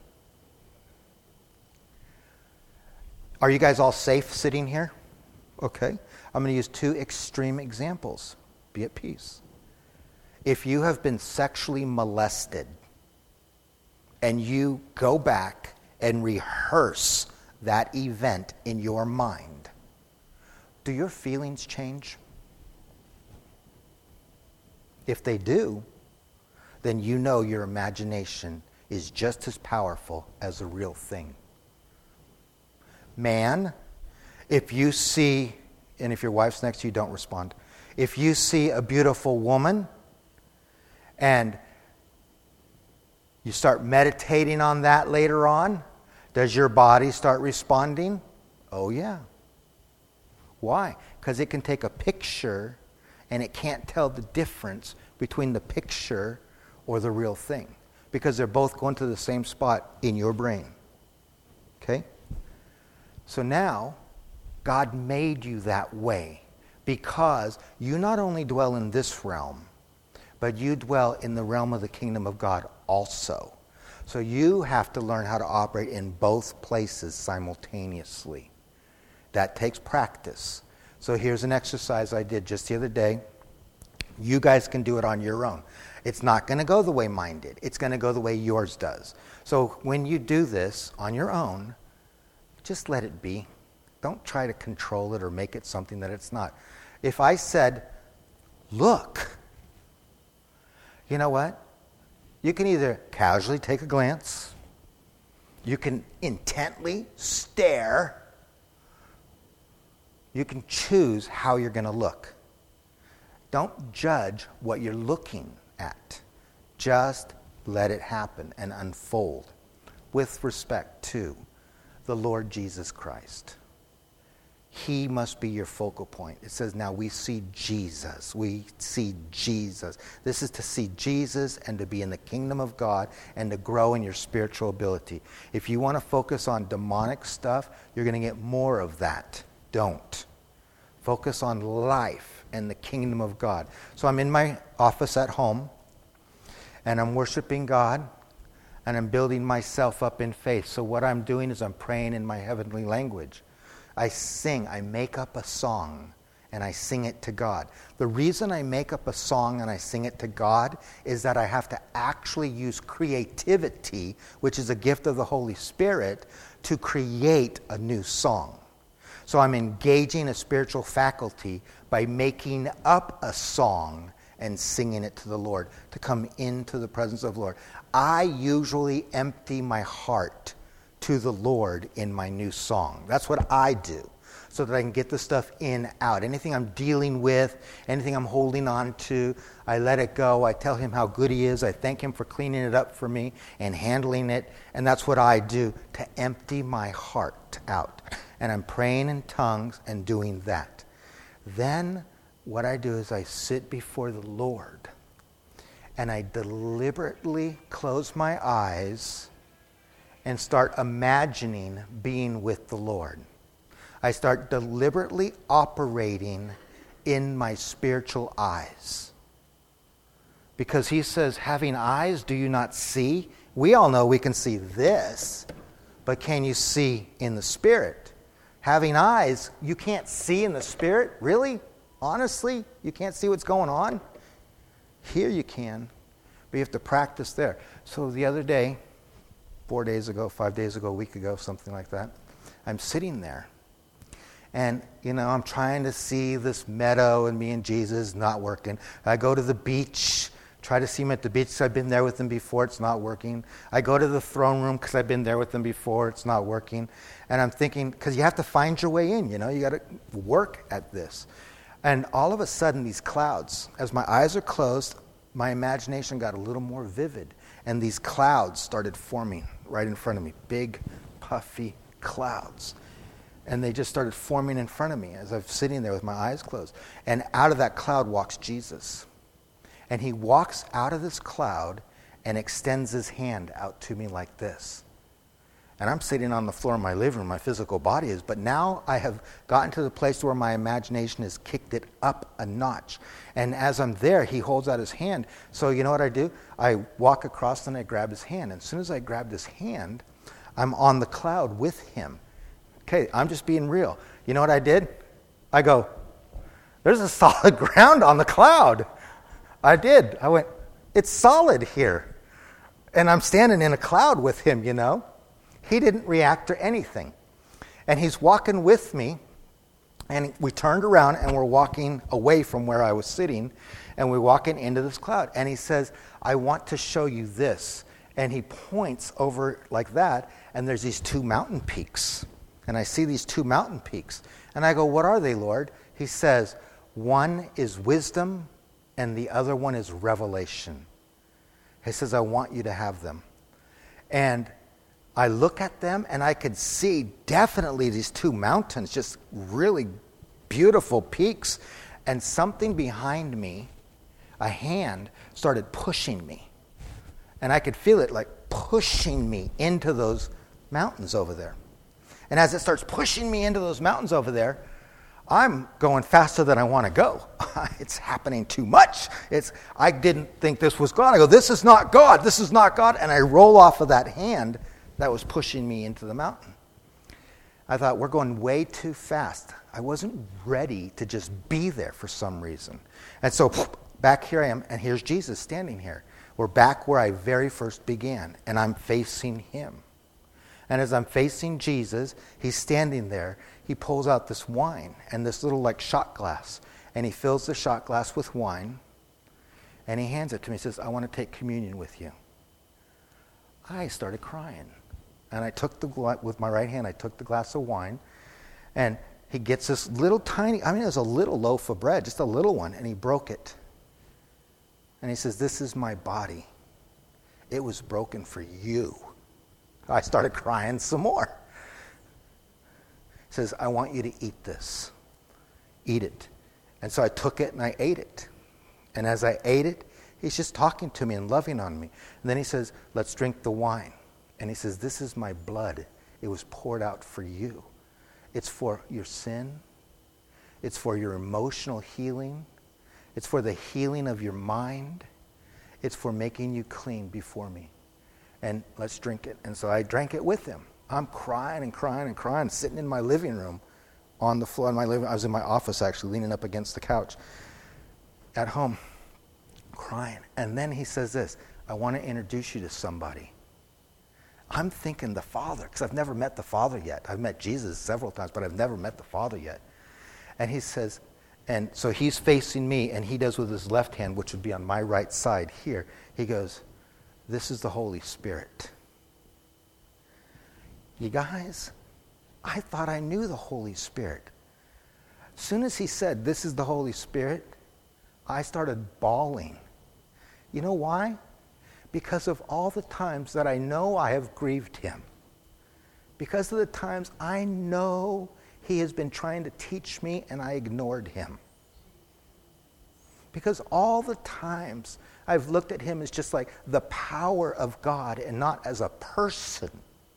Speaker 1: Are you guys all safe sitting here? Okay. I'm going to use two extreme examples. Be at peace. If you have been sexually molested and you go back and rehearse that event in your mind, do your feelings change? If they do, then you know your imagination is just as powerful as the real thing. Man, if you see, and if your wife's next to you, don't respond. If you see a beautiful woman and you start meditating on that later on, does your body start responding? Oh, yeah. Why? Because it can take a picture and it can't tell the difference between the picture or the real thing, because they're both going to the same spot in your brain. Okay? So now, God made you that way because you not only dwell in this realm, but you dwell in the realm of the kingdom of God also. So you have to learn how to operate in both places simultaneously. That takes practice. So here's an exercise I did just the other day. You guys can do it on your own. It's not going to go the way mine did. It's going to go the way yours does. So when you do this on your own, just let it be. Don't try to control it or make it something that it's not. If I said, look, you know what? You can either casually take a glance, you can intently stare, you can choose how you're going to look. Don't judge what you're looking at. Just let it happen and unfold with respect to the Lord Jesus Christ. He must be your focal point. It says now we see Jesus. We see Jesus. This is to see Jesus and to be in the kingdom of God and to grow in your spiritual ability. If you want to focus on demonic stuff, you're going to get more of that. Don't. Focus on life and the kingdom of God. So I'm in my office at home, and I'm worshiping God, and I'm building myself up in faith. So what I'm doing is I'm praying in my heavenly language. I sing, I make up a song, and I sing it to God. The reason I make up a song and I sing it to God is that I have to actually use creativity, which is a gift of the Holy Spirit, to create a new song. So I'm engaging a spiritual faculty by making up a song and singing it to the Lord, to come into the presence of the Lord. I usually empty my heart to the Lord in my new song. That's what I do, so that I can get the stuff in, out. Anything I'm dealing with, anything I'm holding on to, I let it go. I tell him how good he is. I thank him for cleaning it up for me and handling it. And that's what I do, to empty my heart out. And I'm praying in tongues and doing that. Then what I do is I sit before the Lord and I deliberately close my eyes and start imagining being with the Lord. I start deliberately operating in my spiritual eyes. Because he says, having eyes, do you not see? We all know we can see this, but can you see in the Spirit? Having eyes, you can't see in the Spirit? Really? Honestly? You can't see what's going on? Here you can, but you have to practice there. So the other day, 4 days ago, 5 days ago, a week ago, something like that, I'm sitting there. And, I'm trying to see this meadow and me and Jesus, not working. I go to the beach, try to see him at the beach because I've been there with him before, it's not working. I go to the throne room because I've been there with him before, it's not working. And I'm thinking, because you have to find your way in, you got to work at this. And all of a sudden, these clouds, as my eyes are closed, my imagination got a little more vivid. And these clouds started forming right in front of me, big, puffy clouds. And they just started forming in front of me as I'm sitting there with my eyes closed. And out of that cloud walks Jesus. And he walks out of this cloud and extends his hand out to me like this. And I'm sitting on the floor of my living room, my physical body is, but now I have gotten to the place where my imagination has kicked it up a notch. And as I'm there, he holds out his hand. So you know what I do? I walk across and I grab his hand. And as soon as I grab his hand, I'm on the cloud with him. Okay, I'm just being real. You know what I did? I go, there's a solid ground on the cloud. I did. I went, it's solid here. And I'm standing in a cloud with him, He didn't react to anything. And he's walking with me, and we turned around, and we're walking away from where I was sitting, and we're walking into this cloud. And he says, I want to show you this. And he points over like that, and there's these two mountain peaks. And I see these two mountain peaks. And I go, what are they, Lord? He says, one is wisdom, and the other one is revelation. He says, I want you to have them. And I look at them, and I could see definitely these two mountains, just really beautiful peaks. And something behind me, a hand, started pushing me. And I could feel it like pushing me into those mountains over there. And as it starts pushing me into those mountains over there, I'm going faster than I want to go. It's happening too much. I didn't think this was God. I go, this is not God. This is not God. And I roll off of that hand that was pushing me into the mountain. I thought, we're going way too fast. I wasn't ready to just be there for some reason. And so back here I am, and here's Jesus standing here. We're back where I very first began, and I'm facing him. And as I'm facing Jesus, he's standing there. He pulls out this wine and this little like shot glass, and he fills the shot glass with wine, and he hands it to me. He says, I want to take communion with you. I started crying. And I took with my right hand, I took the glass of wine, and he gets this little tiny, it was a little loaf of bread, just a little one, and he broke it. And he says, this is my body. It was broken for you. I started crying some more. He says, I want you to eat this. Eat it. And so I took it and I ate it. And as I ate it, he's just talking to me and loving on me. And then he says, let's drink the wine. And he says, this is my blood. It was poured out for you. It's for your sin. It's for your emotional healing. It's for the healing of your mind. It's for making you clean before me. And let's drink it. And so I drank it with him. I'm crying and crying and crying, sitting in my living room on the floor in my living room. I was in my office actually, leaning up against the couch at home, crying. And then he says this, I want to introduce you to somebody. I'm thinking the Father, because I've never met the Father yet. I've met Jesus several times, but I've never met the Father yet. And he says, and so he's facing me, and he does with his left hand, which would be on my right side here. He goes, this is the Holy Spirit. You guys, I thought I knew the Holy Spirit. As soon as he said, this is the Holy Spirit, I started bawling. You know why? Because of all the times that I know I have grieved him. Because of the times I know he has been trying to teach me and I ignored him. Because all the times I've looked at him as just like the power of God and not as a person.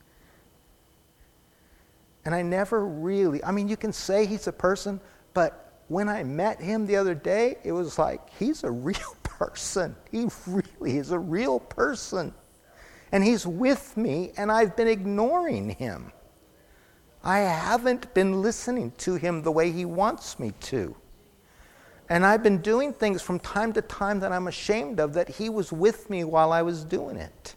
Speaker 1: And I never really, you can say he's a person, but when I met him the other day, it was like, he's a real person. He really is a real person. And he's with me, and I've been ignoring him. I haven't been listening to him the way he wants me to. And I've been doing things from time to time that I'm ashamed of, that he was with me while I was doing it.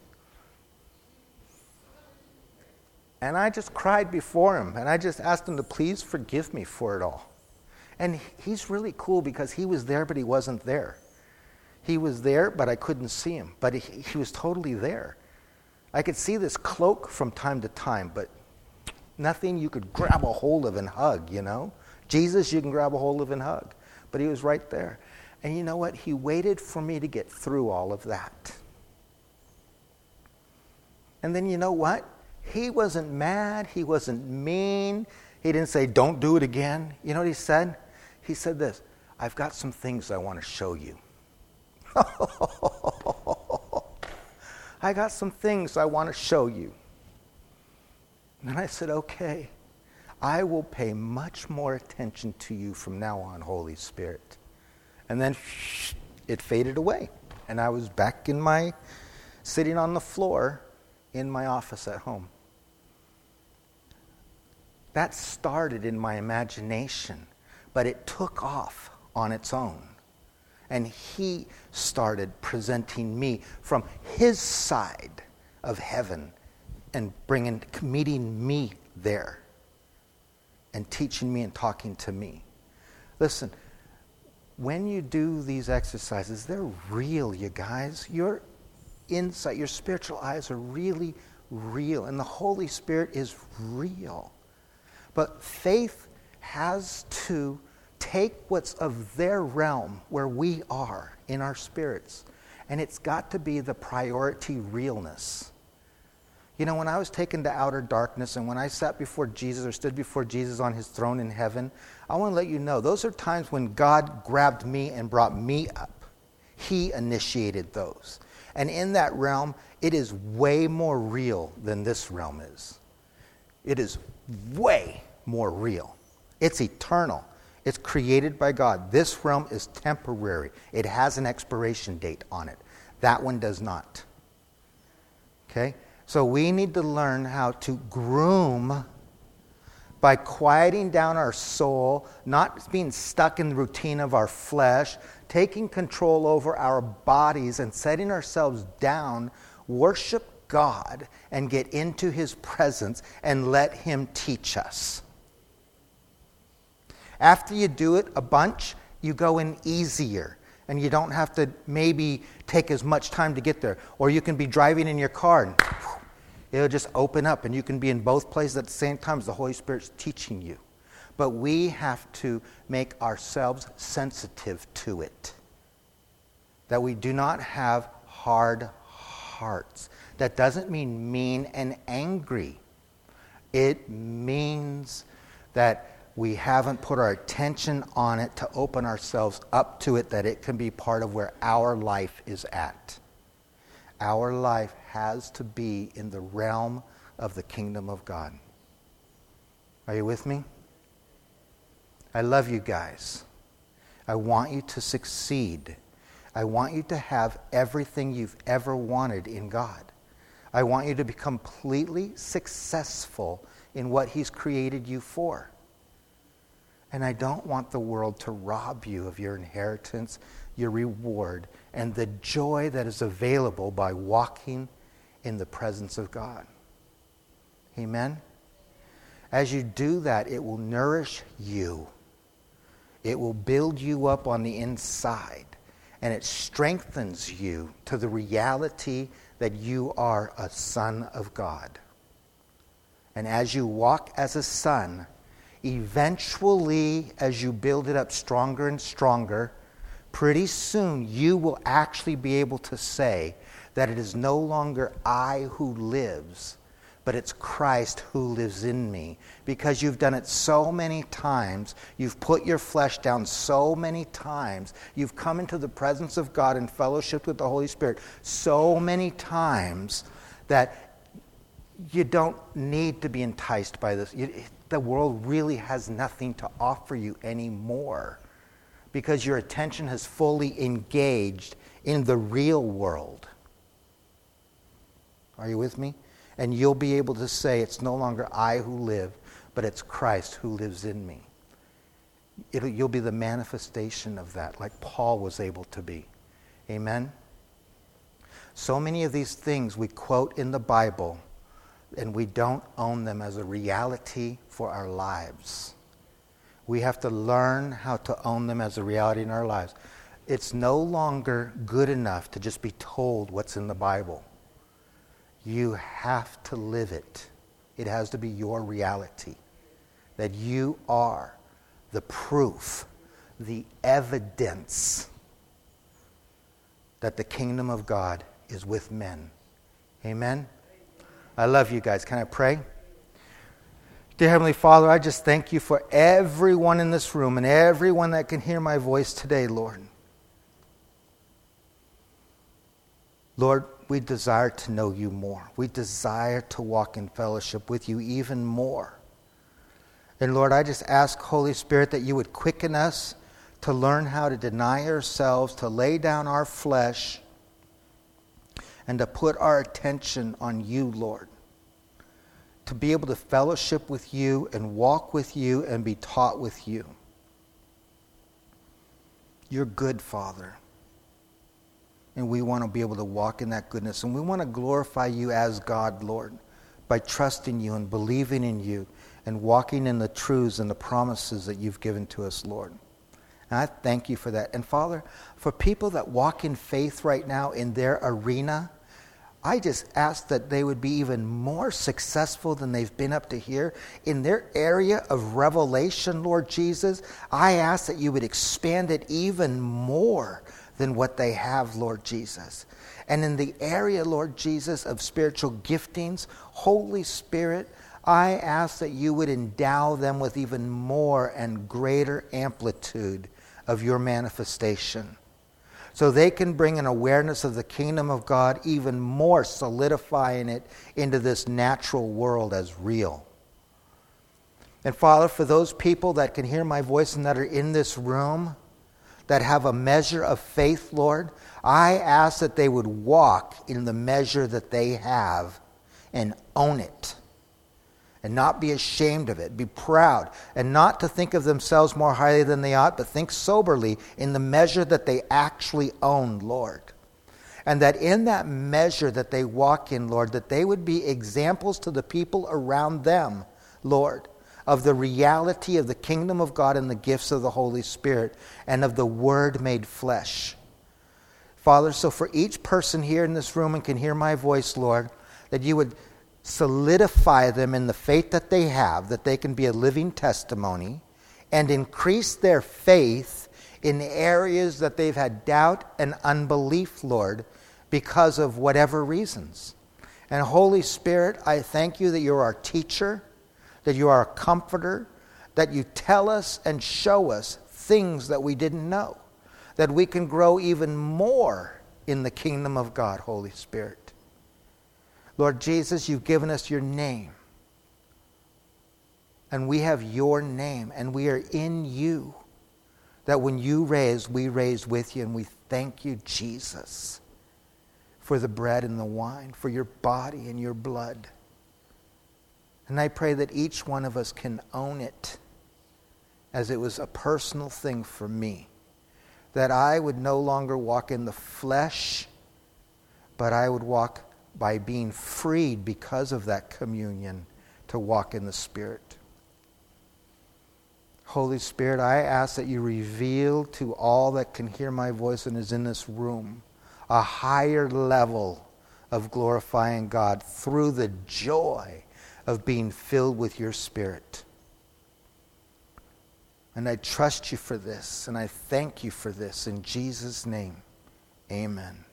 Speaker 1: And I just cried before him, and I just asked him to please forgive me for it all. And he's really cool because he was there, but he wasn't there. He was there, but I couldn't see him. But he was totally there. I could see this cloak from time to time, but nothing you could grab a hold of and hug, you know? Jesus, you can grab a hold of and hug. But he was right there. And you know what? He waited for me to get through all of that. And then you know what? He wasn't mad. He wasn't mean. He didn't say, don't do it again. You know what he said? He said this, I've got some things I want to show you. I got some things I want to show you. And I said, okay, I will pay much more attention to you from now on, Holy Spirit. And then it faded away. And I was back sitting on the floor in my office at home. That started in my imagination, but it took off on its own. And he started presenting me from his side of heaven and meeting me there and teaching me and talking to me. Listen, when you do these exercises, they're real, you guys. Your insight, your spiritual eyes are really real, and the Holy Spirit is real. But faith has to take what's of their realm where we are in our spirits, and it's got to be the priority realness. You know, when I was taken to outer darkness and when I sat before Jesus or stood before Jesus on his throne in heaven, I want to let you know, those are times when God grabbed me and brought me up. He initiated those. And in that realm, it is way more real than this realm is. It is way more real. It's eternal. It's created by God. This realm is temporary. It has an expiration date on it. That one does not. Okay? So we need to learn how to groom by quieting down our soul, not being stuck in the routine of our flesh, taking control over our bodies and setting ourselves down, worship God and get into His presence and let Him teach us. After you do it a bunch, you go in easier. And you don't have to maybe take as much time to get there. Or you can be driving in your car and it'll just open up. And you can be in both places at the same time as the Holy Spirit's teaching you. But we have to make ourselves sensitive to it. That we do not have hard hearts. That doesn't mean mean and angry. It means that we haven't put our attention on it to open ourselves up to it, that it can be part of where our life is at. Our life has to be in the realm of the kingdom of God. Are you with me? I love you guys. I want you to succeed. I want you to have everything you've ever wanted in God. I want you to be completely successful in what He's created you for. And I don't want the world to rob you of your inheritance, your reward, and the joy that is available by walking in the presence of God. Amen? As you do that, it will nourish you. It will build you up on the inside. And it strengthens you to the reality that you are a son of God. And as you walk as a son, eventually, as you build it up stronger and stronger, pretty soon you will actually be able to say that it is no longer I who lives, but it's Christ who lives in me. Because you've done it so many times, you've put your flesh down so many times, you've come into the presence of God and fellowship with the Holy Spirit so many times that you don't need to be enticed by this. The world really has nothing to offer you anymore because your attention has fully engaged in the real world. Are you with me? And you'll be able to say, it's no longer I who live, but it's Christ who lives in me. You'll be the manifestation of that, like Paul was able to be. Amen? So many of these things we quote in the Bible, and we don't own them as a reality for our lives. We have to learn how to own them as a reality in our lives. It's no longer good enough to just be told what's in the Bible. You have to live it. It has to be your reality. That you are the proof, the evidence that the kingdom of God is with men. Amen? I love you guys. Can I pray? Dear Heavenly Father, I just thank you for everyone in this room and everyone that can hear my voice today, Lord. Lord, we desire to know you more. We desire to walk in fellowship with you even more. And Lord, I just ask, Holy Spirit, that you would quicken us to learn how to deny ourselves, to lay down our flesh, and to put our attention on you, Lord. To be able to fellowship with you and walk with you and be taught with you. You're good, Father. And we want to be able to walk in that goodness. And we want to glorify you as God, Lord, by trusting you and believing in you and walking in the truths and the promises that you've given to us, Lord. And I thank you for that. And Father, for people that walk in faith right now in their arena, I just ask that they would be even more successful than they've been up to here. In their area of revelation, Lord Jesus, I ask that you would expand it even more than what they have, Lord Jesus. And in the area, Lord Jesus, of spiritual giftings, Holy Spirit, I ask that you would endow them with even more and greater amplitude of your manifestation, so they can bring an awareness of the kingdom of God, even more solidifying it into this natural world as real. And Father, for those people that can hear my voice and that are in this room, that have a measure of faith, Lord, I ask that they would walk in the measure that they have and own it. and not be ashamed of it. Be proud, and not to think of themselves more highly than they ought, but think soberly in the measure that they actually own, Lord. And that in that measure that they walk in, Lord, that they would be examples to the people around them, Lord, of the reality of the kingdom of God and the gifts of the Holy Spirit and of the Word made flesh. Father, so for each person here in this room and can hear my voice, Lord, that you would solidify them in the faith that they have, that they can be a living testimony, and increase their faith in areas that they've had doubt and unbelief, Lord, because of whatever reasons. And Holy Spirit, I thank you that you're our teacher, that you are a comforter, that you tell us and show us things that we didn't know, that we can grow even more in the kingdom of God, Holy Spirit. Lord Jesus, you've given us your name. And we have your name, and we are in you. That when you raise, we raise with you, and we thank you, Jesus, for the bread and the wine, for your body and your blood. And I pray that each one of us can own it as it was a personal thing for me. That I would no longer walk in the flesh, but I would walk by being freed because of that communion to walk in the Spirit. Holy Spirit, I ask that you reveal to all that can hear my voice and is in this room a higher level of glorifying God through the joy of being filled with your Spirit. And I trust you for this, and I thank you for this. In Jesus' name, amen.